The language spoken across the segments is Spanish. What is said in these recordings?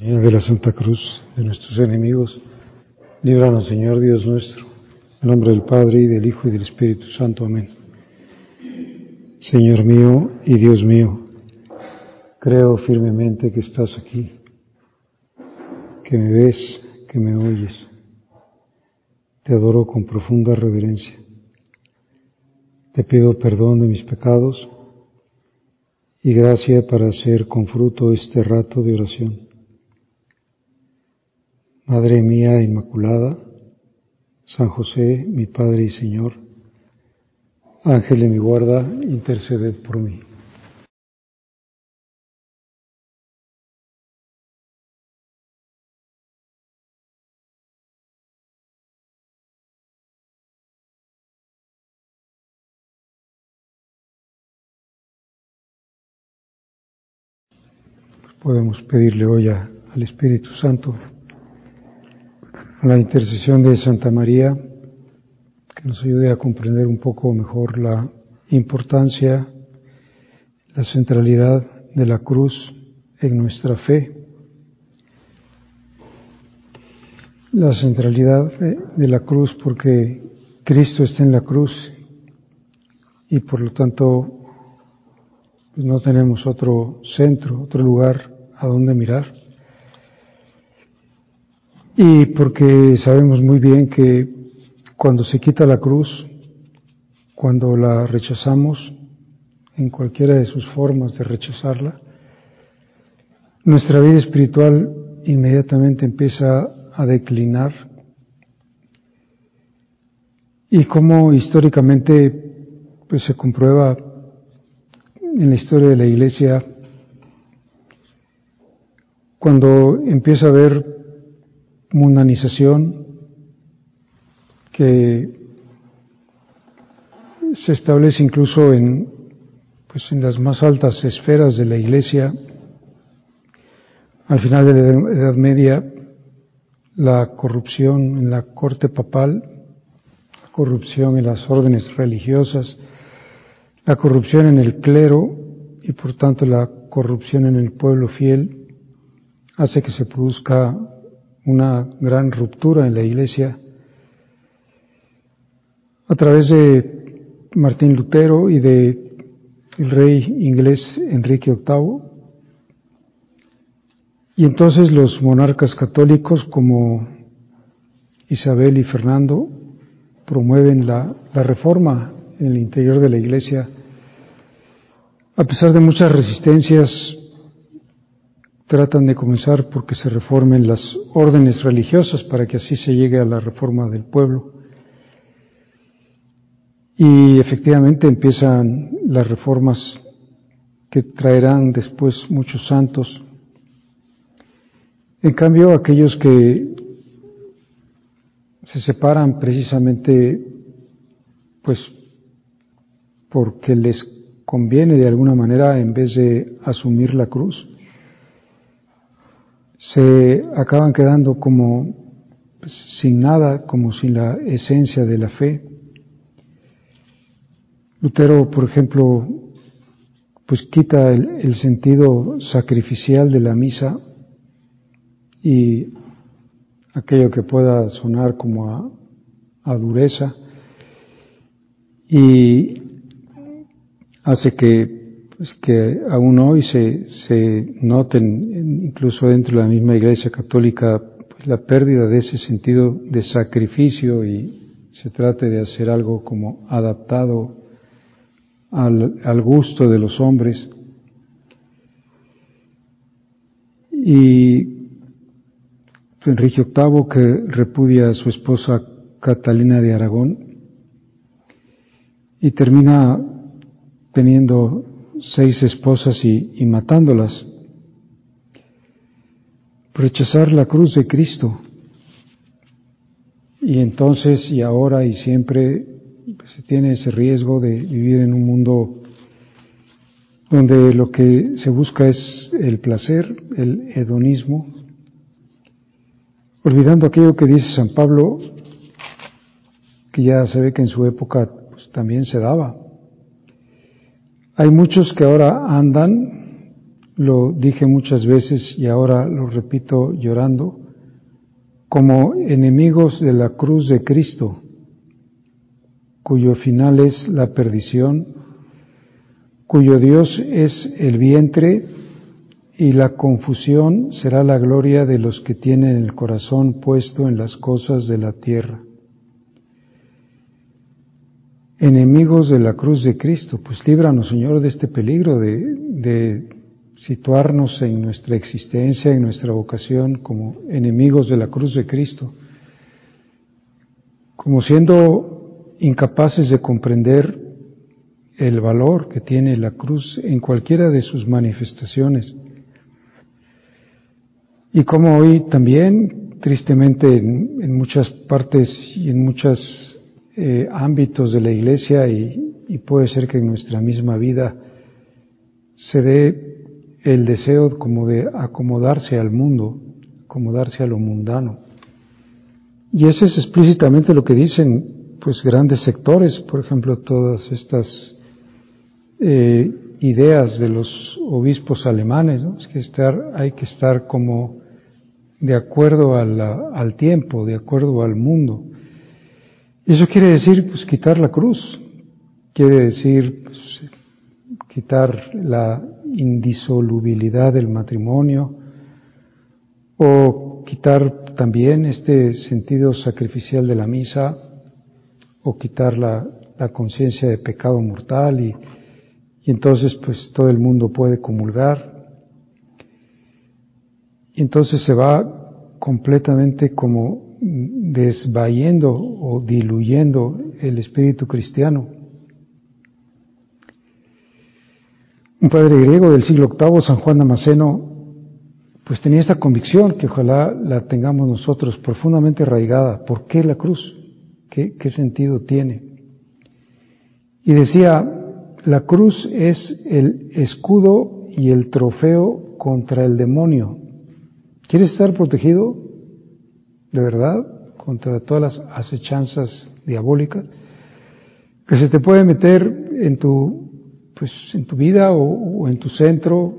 De la Santa Cruz de nuestros enemigos, líbranos, Señor Dios nuestro, en nombre del Padre, y del Hijo, y del Espíritu Santo. Amén. Señor mío y Dios mío, creo firmemente que estás aquí, que me ves, que me oyes. Te adoro con profunda reverencia. Te pido perdón de mis pecados y gracia para hacer con fruto este rato de oración. Madre mía Inmaculada, San José, mi Padre y Señor, Ángel de mi guarda, interceded por mí. Podemos pedirle hoy al Espíritu Santo, a la intercesión de Santa María, que nos ayude a comprender un poco mejor la importancia, la centralidad de la cruz en nuestra fe, la centralidad de la cruz porque Cristo está en la cruz y por lo tanto pues no tenemos otro centro, otro lugar a donde mirar. Y porque sabemos muy bien que cuando se quita la cruz, cuando la rechazamos, en cualquiera de sus formas de rechazarla, nuestra vida espiritual inmediatamente empieza a declinar. Y como históricamente pues se comprueba en la historia de la Iglesia, cuando empieza a haber mundanización que se establece incluso en las más altas esferas de la Iglesia, al final de la Edad Media, la corrupción en la corte papal, la corrupción en las órdenes religiosas, la corrupción en el clero y por tanto la corrupción en el pueblo fiel hace que se produzca una gran ruptura en la Iglesia a través de Martín Lutero y de el rey inglés Enrique VIII. Y entonces los monarcas católicos como Isabel y Fernando promueven la reforma en el interior de la Iglesia. A pesar de muchas resistencias, tratan de comenzar porque se reformen las órdenes religiosas para que así se llegue a la reforma del pueblo. Y efectivamente empiezan las reformas que traerán después muchos santos. En cambio, aquellos que se separan precisamente porque les conviene de alguna manera, en vez de asumir la cruz, se acaban quedando como sin nada, como sin la esencia de la fe. Lutero, por ejemplo, quita el sentido sacrificial de la misa y aquello que pueda sonar como a dureza, y hace que aún hoy se noten, incluso dentro de la misma Iglesia Católica, la pérdida de ese sentido de sacrificio y se trate de hacer algo como adaptado al gusto de los hombres. Y Enrique VIII, que repudia a su esposa Catalina de Aragón y termina teniendo 6 esposas y matándolas. Rechazar la cruz de Cristo. Y entonces, y ahora y siempre, se tiene ese riesgo de vivir en un mundo donde lo que se busca es el placer, el hedonismo, olvidando aquello que dice San Pablo, que ya se ve que en su época también se daba. Hay muchos que ahora andan lo dije muchas veces y ahora lo repito llorando, como enemigos de la cruz de Cristo, cuyo final es la perdición, cuyo Dios es el vientre y la confusión será la gloria de los que tienen el corazón puesto en las cosas de la tierra. Enemigos de la cruz de Cristo, pues líbranos, Señor, de este peligro de situarnos en nuestra existencia, en nuestra vocación como enemigos de la cruz de Cristo, como siendo incapaces de comprender el valor que tiene la cruz en cualquiera de sus manifestaciones. Y como hoy también, tristemente, en muchas partes y en muchos ámbitos de la Iglesia y puede ser que en nuestra misma vida se dé el deseo como de acomodarse al mundo, acomodarse a lo mundano. Y eso es explícitamente lo que dicen pues grandes sectores, por ejemplo, todas estas ideas de los obispos alemanes, ¿no? Es que hay que estar como de acuerdo al tiempo, de acuerdo al mundo. Eso quiere decir pues quitar la cruz, quiere decir pues, quitar la indisolubilidad del matrimonio o quitar también este sentido sacrificial de la misa o quitar la conciencia de pecado mortal y entonces pues todo el mundo puede comulgar y entonces se va completamente como desvayendo o diluyendo el espíritu cristiano. Un padre griego del siglo VIII, San Juan Damasceno, pues tenía esta convicción que ojalá la tengamos nosotros profundamente arraigada. ¿Por qué la cruz? ¿Qué sentido tiene? Y decía, la cruz es el escudo y el trofeo contra el demonio. ¿Quieres estar protegido de verdad contra todas las acechanzas diabólicas que se te puede meter en tu vida o en tu centro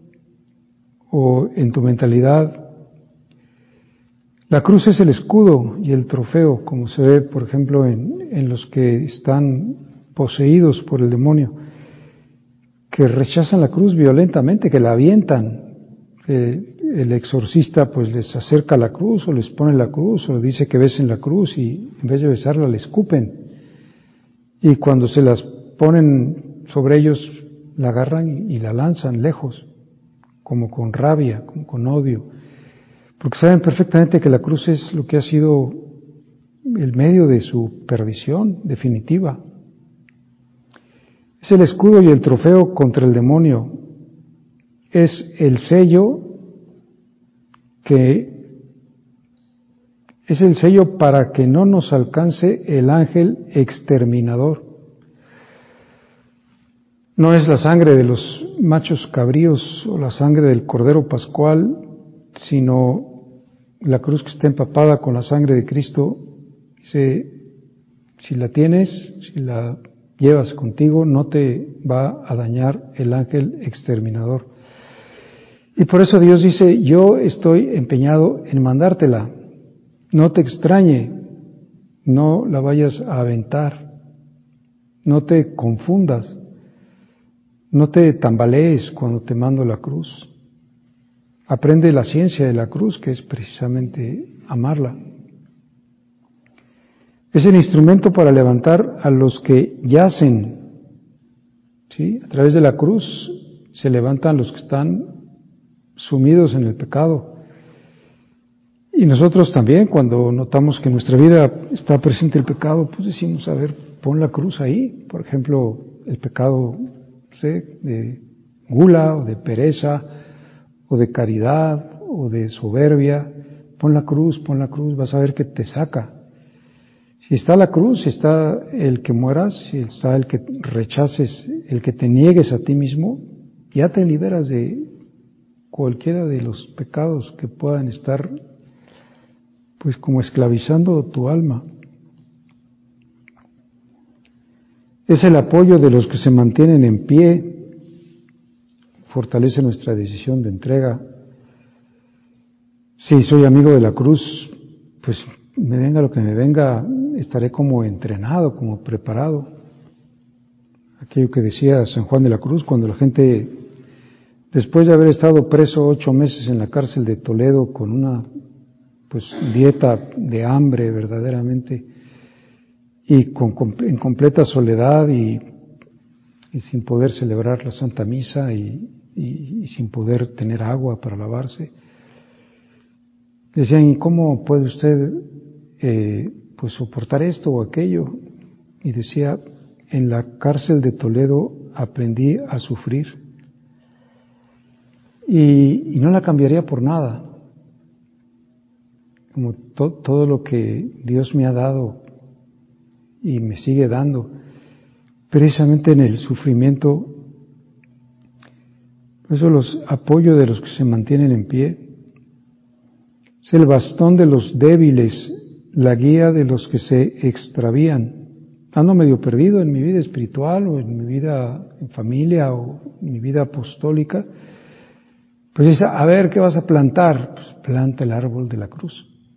o en tu mentalidad? La cruz es el escudo y el trofeo, como se ve, por ejemplo, en los que están poseídos por el demonio, que rechazan la cruz violentamente, que la avientan. El exorcista pues les acerca la cruz o les pone la cruz o dice que besen la cruz y en vez de besarla la escupen. Y cuando se las ponen sobre ellos, la agarran y la lanzan lejos, como con rabia, como con odio, porque saben perfectamente que la cruz es lo que ha sido el medio de su perdición definitiva. Es el escudo y el trofeo contra el demonio, es el sello para que no nos alcance el ángel exterminador. No es la sangre de los machos cabríos o la sangre del cordero pascual, sino la cruz que está empapada con la sangre de Cristo. Si la tienes, si la llevas contigo, no te va a dañar el ángel exterminador. Y por eso Dios dice, yo estoy empeñado en mandártela. No te extrañe, no la vayas a aventar, no te confundas. No te tambalees cuando te mando la cruz. Aprende la ciencia de la cruz, que es precisamente amarla. Es el instrumento para levantar a los que yacen. ¿Sí? A través de la cruz se levantan los que están sumidos en el pecado. Y nosotros también, cuando notamos que en nuestra vida está presente el pecado, pues decimos, a ver, pon la cruz ahí. Por ejemplo, el pecado de gula o de pereza o de caridad o de soberbia, pon la cruz, vas a ver que te saca. Si está la cruz, si está el que mueras, si está el que rechaces, el que te niegues a ti mismo, ya te liberas de cualquiera de los pecados que puedan estar pues como esclavizando tu alma. Es el apoyo de los que se mantienen en pie, fortalece nuestra decisión de entrega. Si soy amigo de la cruz, pues me venga lo que me venga, estaré como entrenado, como preparado. Aquello que decía San Juan de la Cruz, cuando la gente, después de haber estado preso 8 meses en la cárcel de Toledo con una dieta de hambre verdaderamente, y en completa soledad y sin poder celebrar la Santa Misa y sin poder tener agua para lavarse, decían, ¿y cómo puede usted soportar esto o aquello? Y decía, en la cárcel de Toledo aprendí a sufrir y no la cambiaría por nada. Como todo lo que Dios me ha dado y me sigue dando, precisamente en el sufrimiento, por eso los apoyo de los que se mantienen en pie, es el bastón de los débiles, la guía de los que se extravían. Ando medio perdido en mi vida espiritual o en mi vida en familia o en mi vida apostólica, pues dice, a ver, ¿qué vas a plantar? Pues planta el árbol de la cruz.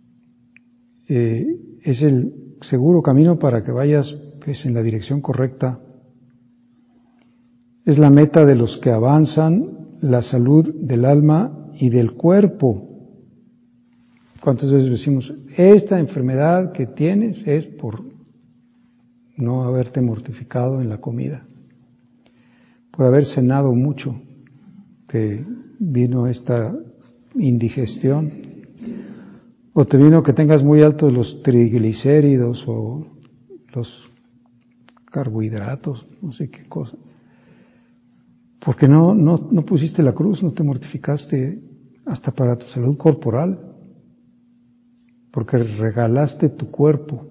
Es el seguro camino para que vayas pues en la dirección correcta. Es la meta de los que avanzan, la salud del alma y del cuerpo. ¿Cuántas veces decimos, esta enfermedad que tienes es por no haberte mortificado en la comida, por haber cenado mucho, te vino esta indigestión, o te vino que tengas muy altos los triglicéridos o los carbohidratos, no sé qué cosa, porque no pusiste la cruz, no te mortificaste hasta para tu salud corporal, porque regalaste tu cuerpo.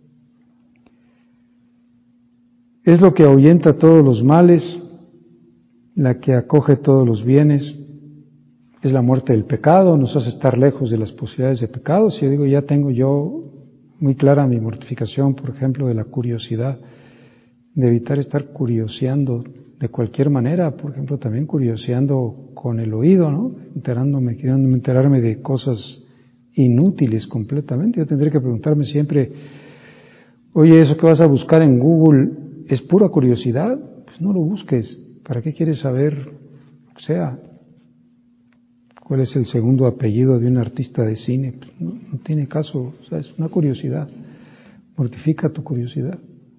Es lo que ahuyenta todos los males, la que acoge todos los bienes, es la muerte del pecado, nos hace estar lejos de las posibilidades de pecado. Si yo digo, ya tengo yo muy clara mi mortificación, por ejemplo, de la curiosidad, de evitar estar curioseando de cualquier manera, por ejemplo, también curioseando con el oído, ¿no? Queriendo enterarme de cosas inútiles completamente. Yo tendré que preguntarme siempre, oye, eso que vas a buscar en Google, ¿es pura curiosidad? Pues no lo busques. ¿Para qué quieres saber lo que sea? ¿Cuál es el segundo apellido de un artista de cine? Pues no tiene caso, o sea, es una curiosidad. Mortifica tu curiosidad.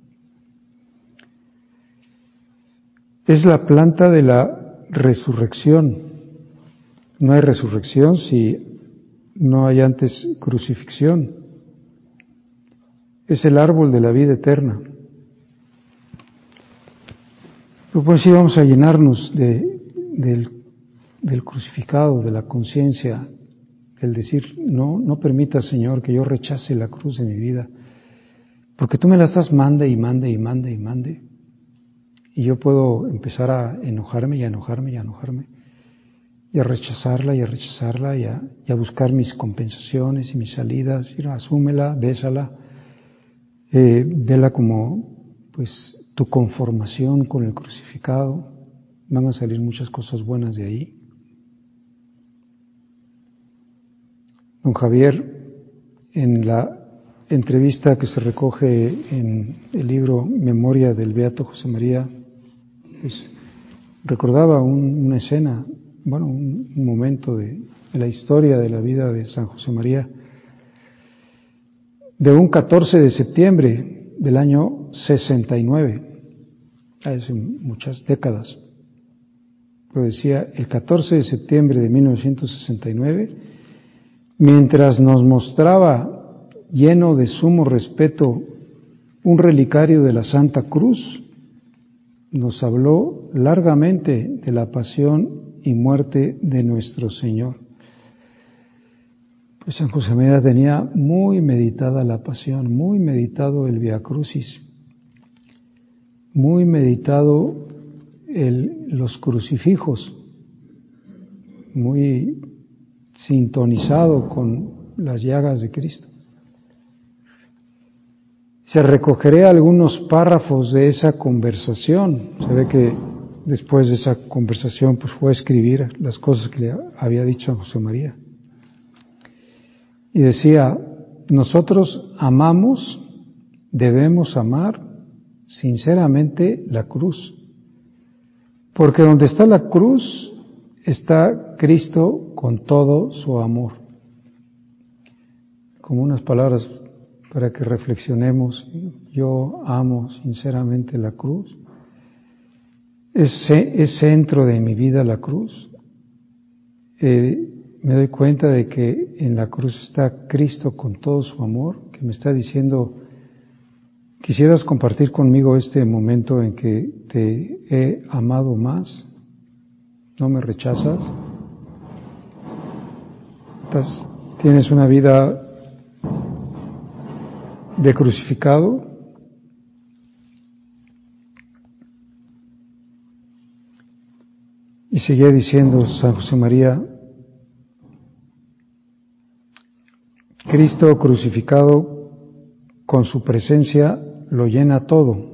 Es la planta de la resurrección. No hay resurrección si no hay antes crucifixión. Es el árbol de la vida eterna. Pues sí, vamos a llenarnos del crucificado, de la conciencia, el decir, no permita, Señor, que yo rechace la cruz de mi vida, porque tú me la estás mande y mande y mande y mande, y yo puedo empezar a enojarme y a enojarme y a enojarme, y a rechazarla y a rechazarla y a buscar mis compensaciones y mis salidas, y asúmela, bésala, vela como, pues, tu conformación con el crucificado, van a salir muchas cosas buenas de ahí. Don Javier, en la entrevista que se recoge en el libro Memoria del Beato José María, pues recordaba una escena, un momento de la historia de la vida de San José María, de un 14 de septiembre del año 69, hace muchas décadas. Pero decía, el 14 de septiembre de 1969, mientras nos mostraba, lleno de sumo respeto, un relicario de la Santa Cruz, nos habló largamente de la pasión y muerte de nuestro Señor. Pues San José María tenía muy meditada la pasión, muy meditado el Vía Crucis, muy meditado los crucifijos, muy sintonizado con las llagas de Cristo. Se recogeré algunos párrafos de esa conversación. Se ve que después de esa conversación, pues fue a escribir las cosas que le había dicho a José María. Y decía, nosotros amamos, debemos amar sinceramente la cruz, porque donde está la cruz está Cristo con todo su amor. Como unas palabras para que reflexionemos. Yo amo sinceramente la cruz. Es centro de mi vida la cruz. Me doy cuenta de que en la cruz está Cristo con todo su amor, que me está diciendo, ¿quisieras compartir conmigo este momento en que te he amado más? ¿No me rechazas? ¿Tienes una vida de crucificado? Y seguía diciendo San José María, Cristo crucificado con su presencia lo llena todo.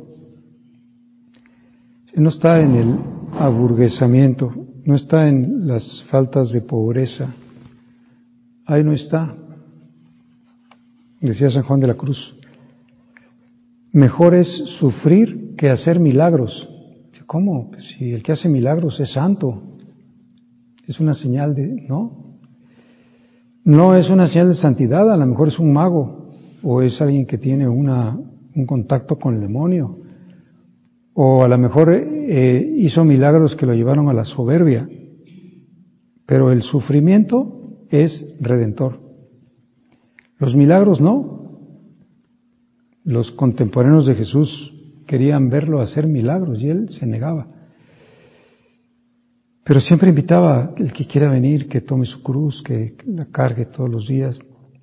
No está en el aburguesamiento, no está en las faltas de pobreza, ahí no está. Decía San Juan de la Cruz, mejor es sufrir que hacer milagros. ¿Cómo? Pues si el que hace milagros es santo, es una señal de... No es una señal de santidad, a lo mejor es un mago, o es alguien que tiene un contacto con el demonio, o a lo mejor hizo milagros que lo llevaron a la soberbia, pero el sufrimiento es redentor. Los milagros no. Los contemporáneos de Jesús querían verlo hacer milagros y él se negaba. Pero siempre invitaba el que quiera venir, que tome su cruz, que la cargue todos los días.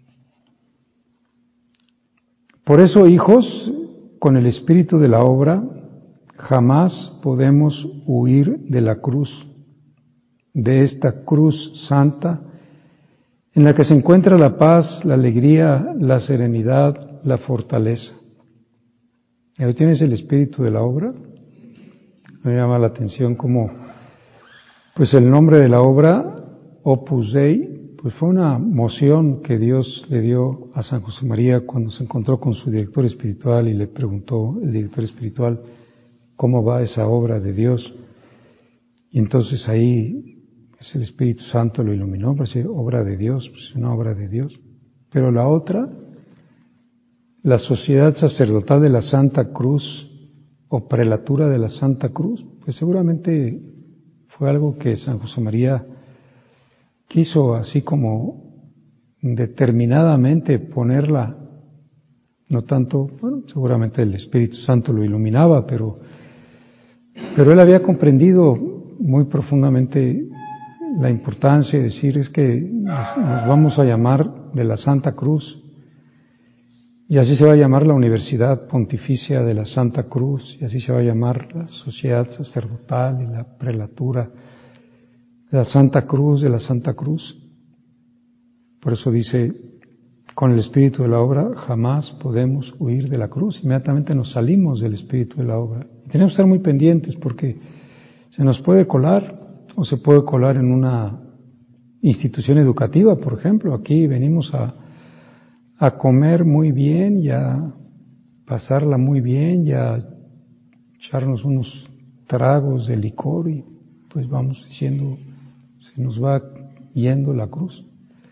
Por eso, hijos, con el espíritu de la obra, jamás podemos huir de la cruz, de esta cruz santa, en la que se encuentra la paz, la alegría, la serenidad, la fortaleza. ¿Ahí tienes el espíritu de la obra? Me llama la atención como, pues el nombre de la obra, Opus Dei, pues fue una moción que Dios le dio a San José María cuando se encontró con su director espiritual y le preguntó el director espiritual cómo va esa obra de Dios. Y entonces ahí pues el Espíritu Santo lo iluminó, para decir obra de Dios, pues una obra de Dios. Pero la otra, la Sociedad Sacerdotal de la Santa Cruz o Prelatura de la Santa Cruz, pues seguramente fue algo que San José María quiso así como determinadamente ponerla, no tanto, bueno, seguramente el Espíritu Santo lo iluminaba, pero él había comprendido muy profundamente la importancia de decir es que nos vamos a llamar de la Santa Cruz, y así se va a llamar la Universidad Pontificia de la Santa Cruz, y así se va a llamar la Sociedad Sacerdotal y la Prelatura de la Santa Cruz, de la Santa Cruz. Por eso dice, con el espíritu de la obra jamás podemos huir de la cruz. Inmediatamente nos salimos del espíritu de la obra. Y tenemos que estar muy pendientes porque se nos puede colar o se puede colar en una institución educativa, por ejemplo. Aquí venimos a comer muy bien y a pasarla muy bien y a echarnos unos tragos de licor y pues vamos diciendo, se nos va yendo la cruz.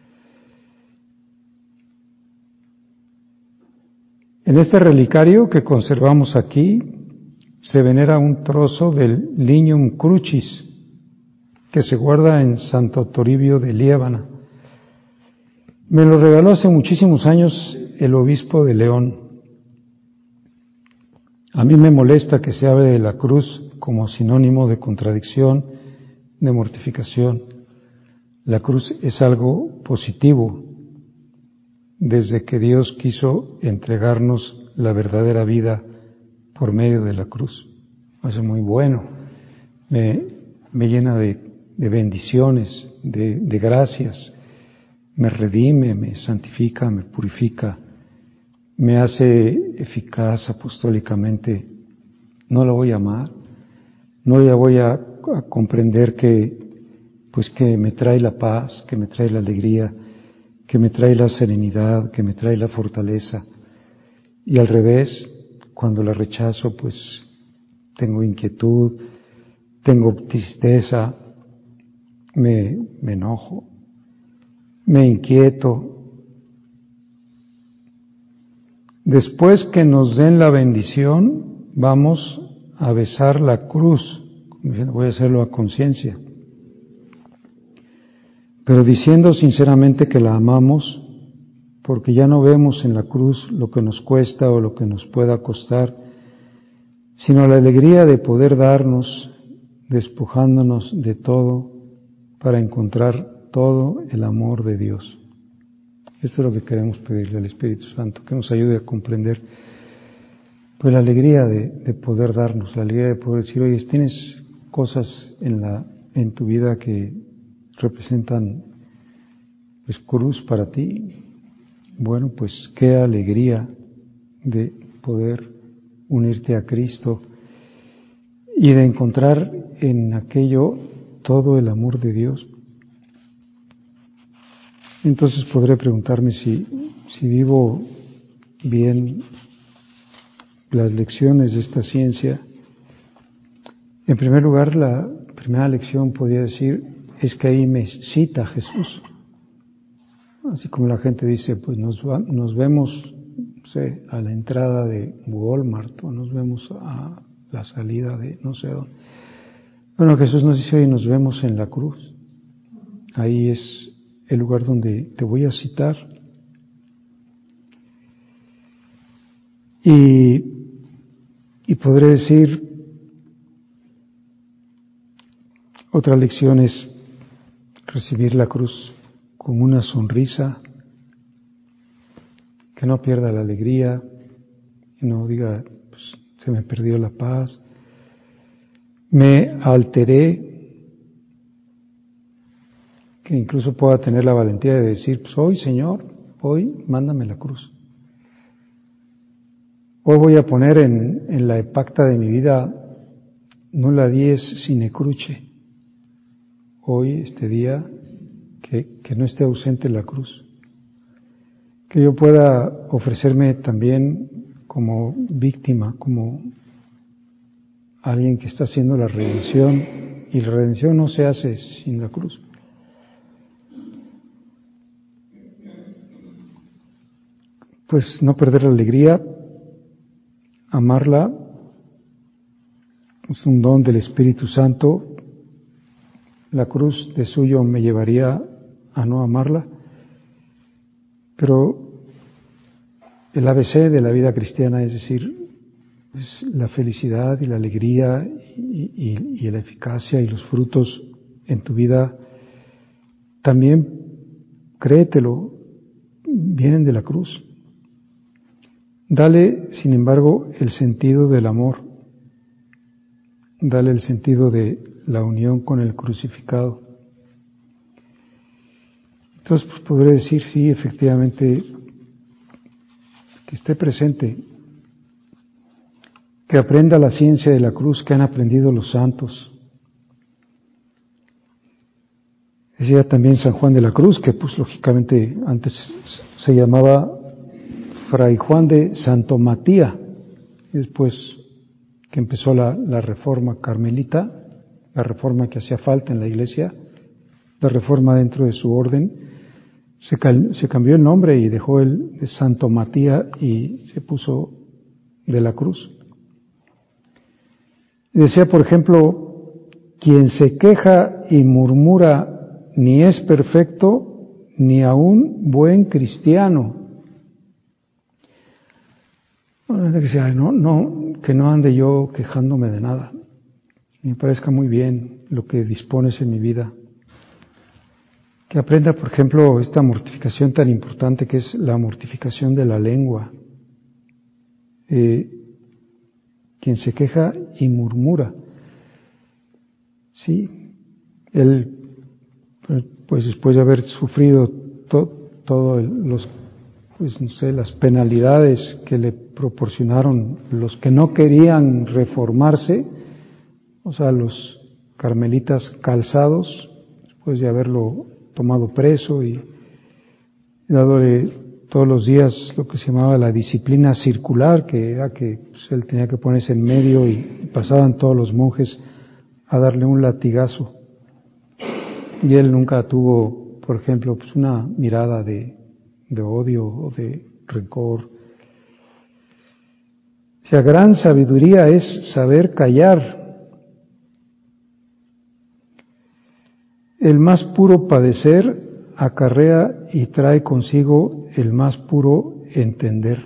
En este relicario que conservamos aquí se venera un trozo del Lignum Crucis que se guarda en Santo Toribio de Liébana. Me lo regaló hace muchísimos años el obispo de León. A mí me molesta que se hable de la cruz como sinónimo de contradicción, de mortificación. La cruz es algo positivo. Desde que Dios quiso entregarnos la verdadera vida por medio de la cruz. Eso es muy bueno. Me llena de bendiciones, de gracias. Me redime, me santifica, me purifica, me hace eficaz apostólicamente. No lo voy a amar. No ya voy a comprender que me trae la paz, que me trae la alegría, que me trae la serenidad, que me trae la fortaleza. Y al revés, cuando la rechazo, pues tengo inquietud, tengo tristeza, me enojo, me inquieto. Después que nos den la bendición, vamos a besar la cruz. Voy a hacerlo a conciencia. Pero diciendo sinceramente que la amamos, porque ya no vemos en la cruz lo que nos cuesta o lo que nos pueda costar, sino la alegría de poder darnos, despojándonos de todo, para encontrar todo el amor de Dios. Esto es lo que queremos pedirle al Espíritu Santo, que nos ayude a comprender pues la alegría de poder darnos, la alegría de poder decir, oye, tienes cosas en tu vida que representan pues cruz para ti. Bueno, pues qué alegría de poder unirte a Cristo y de encontrar en aquello todo el amor de Dios. Entonces podré preguntarme si vivo bien las lecciones de esta ciencia. En primer lugar, la primera lección podría decir es que ahí me cita Jesús. Así como la gente dice, pues nos vemos, no sé, a la entrada de Walmart o nos vemos a la salida de no sé dónde. Bueno, Jesús nos dice hoy nos vemos en la cruz. Ahí es el lugar donde te voy a citar. Y podré decir, otra lección es recibir la cruz con una sonrisa, que no pierda la alegría, y no diga, pues, se me perdió la paz, me alteré, que incluso pueda tener la valentía de decir, pues hoy, Señor, hoy mándame la cruz. Hoy voy a poner en la epacta de mi vida nulla dies sine cruce. Hoy, este día, que no esté ausente la cruz. Que yo pueda ofrecerme también como víctima, como alguien que está haciendo la redención, y la redención no se hace sin la cruz. Pues no perder la alegría, amarla, es un don del Espíritu Santo. La cruz de suyo me llevaría a no amarla, pero el ABC de la vida cristiana, es decir, es la felicidad y la alegría y la eficacia y los frutos en tu vida, también, créetelo, vienen de la cruz. Dale, sin embargo, el sentido del amor, dale el sentido de la unión con el crucificado. Entonces, pues, podré decir, sí, efectivamente, que esté presente, que aprenda la ciencia de la cruz que han aprendido los santos. Decía también San Juan de la Cruz, que pues lógicamente antes se llamaba Fray Juan de Santo Matías, después que empezó la reforma carmelita, la reforma que hacía falta en la iglesia, la reforma dentro de su orden, se cambió el nombre y dejó el de Santo Matías y se puso de la Cruz. Decía, por ejemplo, quien se queja y murmura ni es perfecto, ni aún buen cristiano. Que no ande yo quejándome de nada. Me parezca muy bien lo que dispones en mi vida. Que aprenda, por ejemplo, esta mortificación tan importante que es la mortificación de la lengua. Quien se queja y murmura. Sí, él, pues después de haber sufrido todos los, pues no sé, las penalidades que le proporcionaron los que no querían reformarse, o sea, los carmelitas calzados, después de haberlo tomado preso y dándole todos los días lo que se llamaba la disciplina circular, que era que pues, él tenía que ponerse en medio y pasaban todos los monjes a darle un latigazo. Y él nunca tuvo, por ejemplo, pues una mirada de odio o de rencor. O sea, gran sabiduría es saber callar. El más puro padecer acarrea y trae consigo el más puro entender.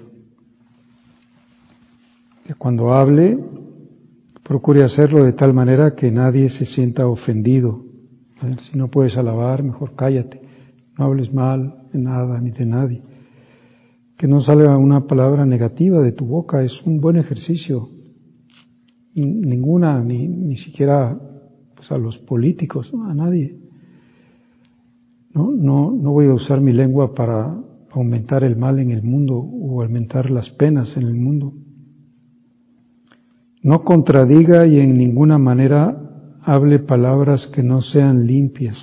Que cuando hable, procure hacerlo de tal manera que nadie se sienta ofendido. Si no puedes alabar, mejor cállate. No hables mal de nada ni de nadie. Que no salga una palabra negativa de tu boca, es un buen ejercicio. Ninguna, ni siquiera pues, a los políticos, ¿no? A nadie. No voy a usar mi lengua para aumentar el mal en el mundo o aumentar las penas en el mundo. No contradiga y en ninguna manera hable palabras que no sean limpias.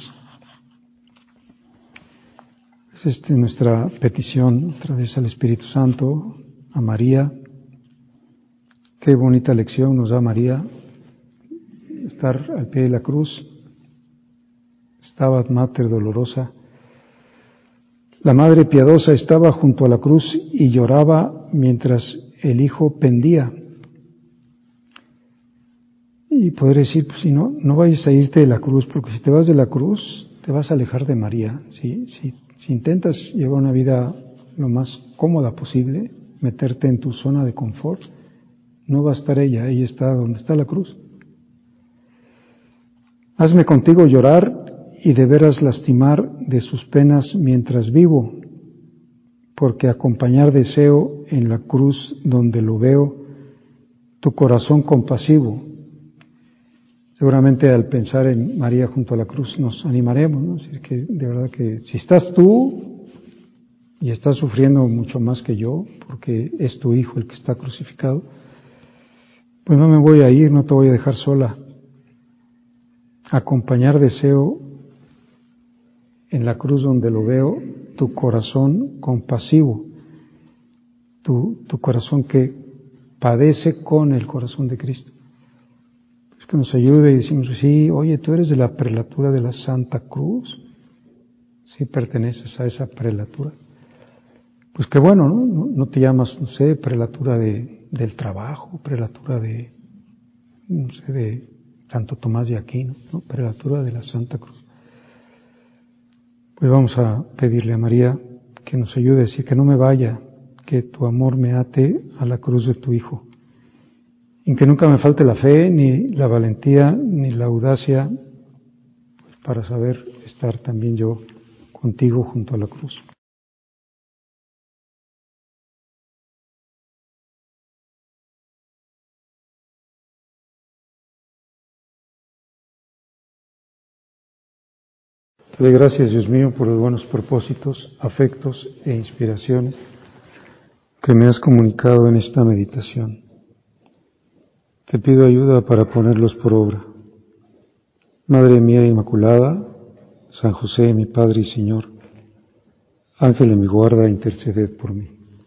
Es nuestra petición a través del Espíritu Santo a María. Qué bonita lección nos da María, estar al pie de la cruz, Stabat Mater dolorosa. La Madre piadosa estaba junto a la cruz y lloraba mientras el Hijo pendía. Y podré decir, pues si no vayas a irte de la cruz, porque si te vas de la cruz, te vas a alejar de María. Si intentas llevar una vida lo más cómoda posible, meterte en tu zona de confort, no va a estar ella está donde está la cruz. Hazme contigo llorar y de veras lastimar de sus penas mientras vivo, porque acompañar deseo en la cruz donde lo veo, tu corazón compasivo. Seguramente al pensar en María junto a la cruz nos animaremos, ¿no? Es que de verdad que si estás tú y estás sufriendo mucho más que yo, porque es tu Hijo el que está crucificado, pues no me voy a ir, no te voy a dejar sola. Acompañar deseo en la cruz donde lo veo, tu corazón compasivo, tu corazón que padece con el corazón de Cristo. Pues que nos ayude y decimos, sí, oye, tú eres de la prelatura de la Santa Cruz, sí perteneces a esa prelatura. Pues qué bueno, ¿no? No te llamas, no sé, prelatura del trabajo, prelatura de Santo Tomás de Aquino, ¿no? Prelatura de la Santa Cruz. Pues vamos a pedirle a María que nos ayude a decir que no me vaya, que tu amor me ate a la cruz de tu Hijo. Y que nunca me falte la fe, ni la valentía, ni la audacia, pues para saber estar también yo contigo junto a la cruz. Te doy gracias, Dios mío, por los buenos propósitos, afectos e inspiraciones que me has comunicado en esta meditación. Te pido ayuda para ponerlos por obra. Madre mía Inmaculada, San José, mi Padre y Señor, Ángel de mi guarda, interceded por mí.